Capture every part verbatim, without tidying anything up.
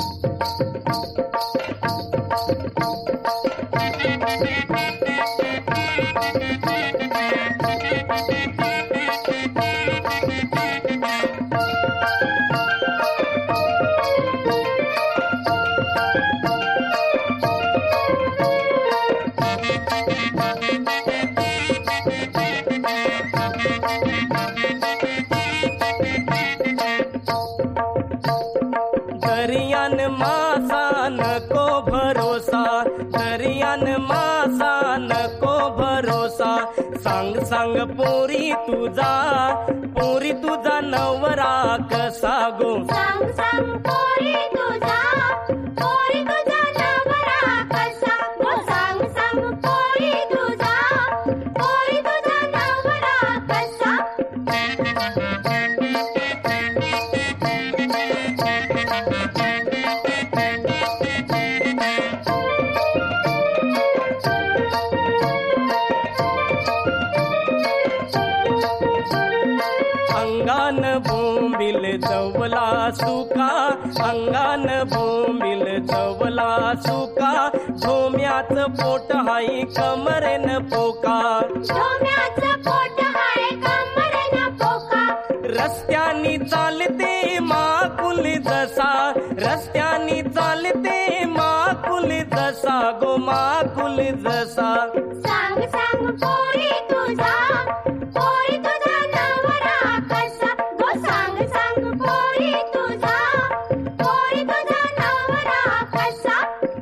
दरियान मासा नको भरोसा, दरियान मासा नको भरोसा, सांग सांग पोरी तुझा, पोरी तुझा नवरा कसा गो, सांग सांग पोरी तुझा, पोरी तुझा नवरा कसा गो, सांग सांग पोरी तुझा, पोरी तुझा नवरा कसा. अंगान बोंबिल जवला सुका, अंगान बोंबिल जवला सुका, झोम्याच पोट हाय कमरेन पोका, झोम्याचं पोट हाय कमरेन पोका. रस्त्यानी चालते माकुल जसा, रस्त्यानी चालते माकुल जसा गो, माकुल जसा. सांग सांग पोरी तुझा, पोरी तुझा नवरा कसा गो, सांग सांग पोरी तुझा, पोरी तुझा नवरा कसा.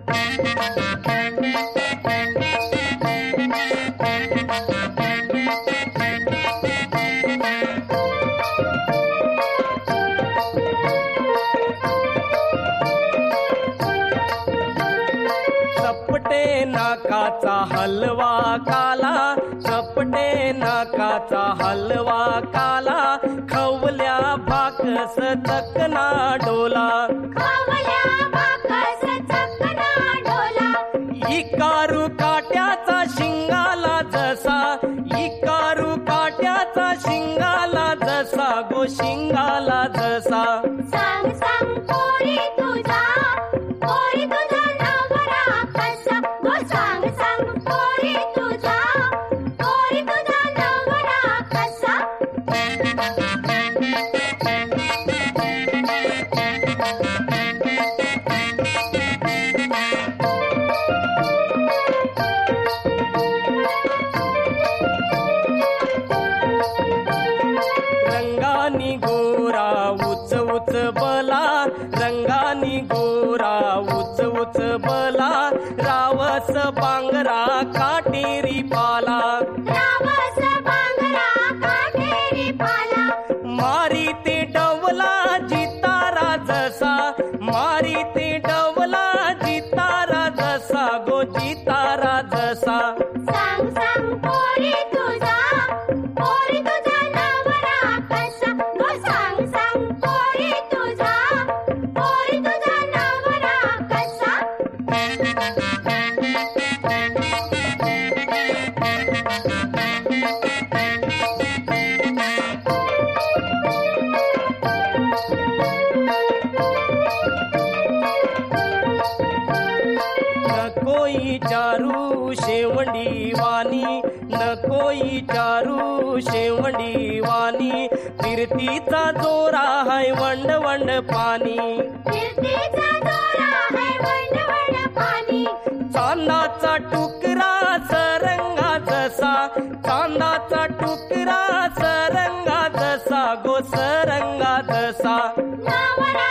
चपटे नाकाचा हलवा काला, चपटे नाकाचा हलवा काला, खवल्या भाकस चकना डोला, खवल्या भाकस चकना डोला. इकारू काट्याचा शिंगाला जसा, इकारू काट्याचा शिंगाला जसा गो, शिंगाला जसा. सांग सांग पोरी तुझा, पोरी तुझा नवरा कसा गो, सांग सांग पोरी तुझा, पोरी तुझा नवरा कसा. रंगानी गोरा उच उच बला, रंगानी गोरा उच उच बला, रावस बांगरा काटेरी पाला, रावस बांगरा काटेरी पाला. मारी ते डवला जितारा जसा, मारी ते डवला जितारा जसा गो, जितारा जसा. सांग सांग पोरी तुझा, पोरी तुझा नवरा कसा गो, सांग सांग पोरी तुझा, पोरी तुझा नवरा कसा. नकोई चारू शेवंडी वाणी, नकोई चारू शेवंडी वाणी, फिरतीचा जोरा हाय वंड वंड पाणी, फिरतीचा दोरा है वंड वंड पाणी. चांदाचा टुकरा सरंगा जसा, चांदाचा टुकरा सरंगा जसा गो, सरंगा जसा. नवरा